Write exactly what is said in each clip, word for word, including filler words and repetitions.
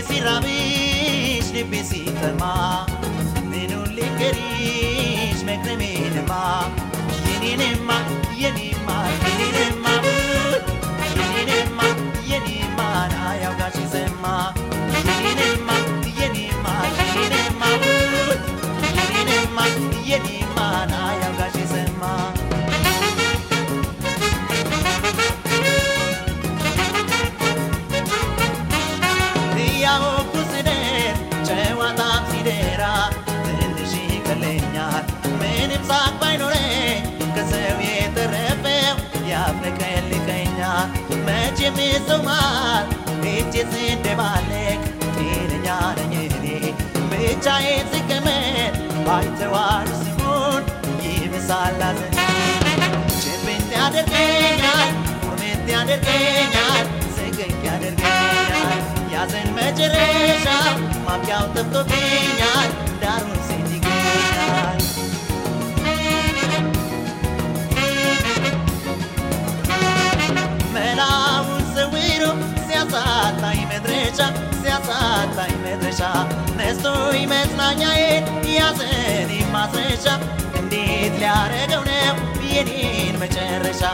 ሲራብሽ ልቤ ሲጠማ ምኑን ልንገርሽ መክረሜንማ የኔንማ የኔማ የኔንማ የኔንማ የኔማ ናያውጋሽ ሰማ የኔንማ የኔማ የኔንማ የኔንማ የኔማ ናያውጋሽ ሰማ Mizumar, it is in the Malek, in a yarn, which I ain't sick a man, by the water spoon, give us all as a chip in the other Kenya, or in the other Kenya, second other Kenya, Yazan Majeresha, mark out of the Kenya, Darun City Kenya. Siasata y medrecha, siasata y medrecha, Nestoy meznañae, y hacen y masrecha, Endit le aregoneo, vienin mecherrecha,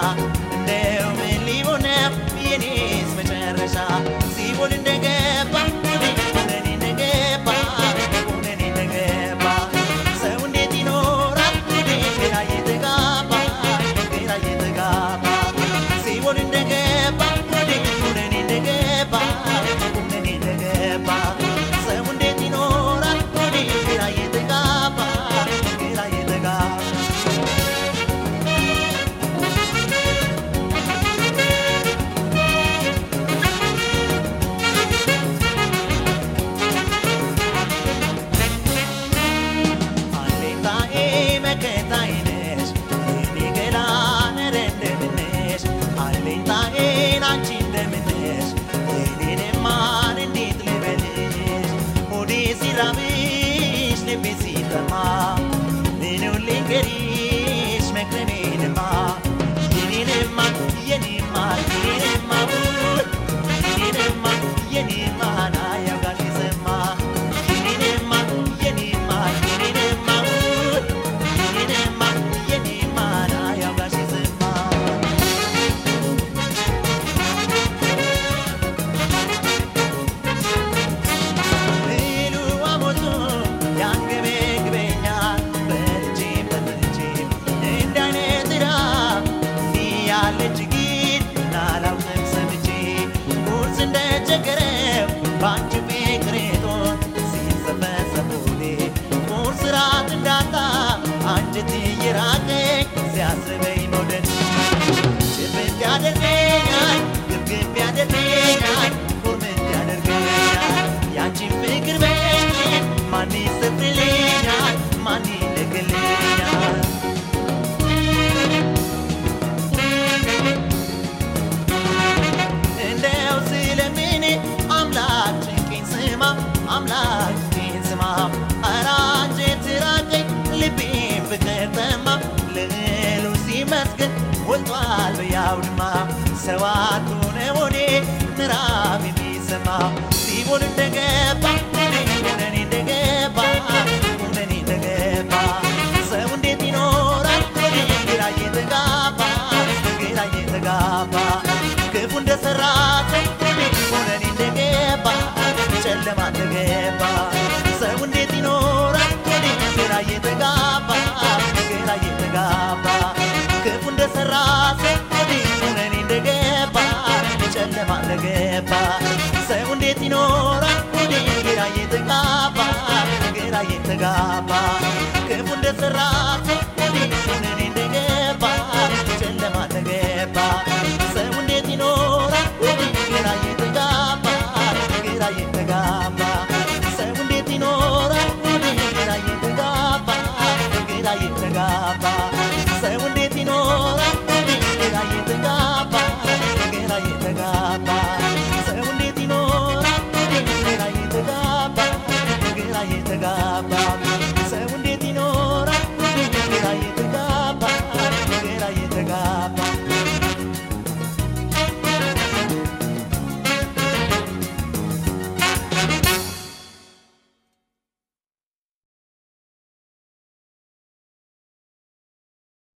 Deo me liboneo, vienis mecherrecha, si vuelven de guepa, unen in de guepa, unen in de guepa, se unit in ora, que la yete gapa, que la yete gapa, si vuelven de guepa, Gapa, que funde cerrado.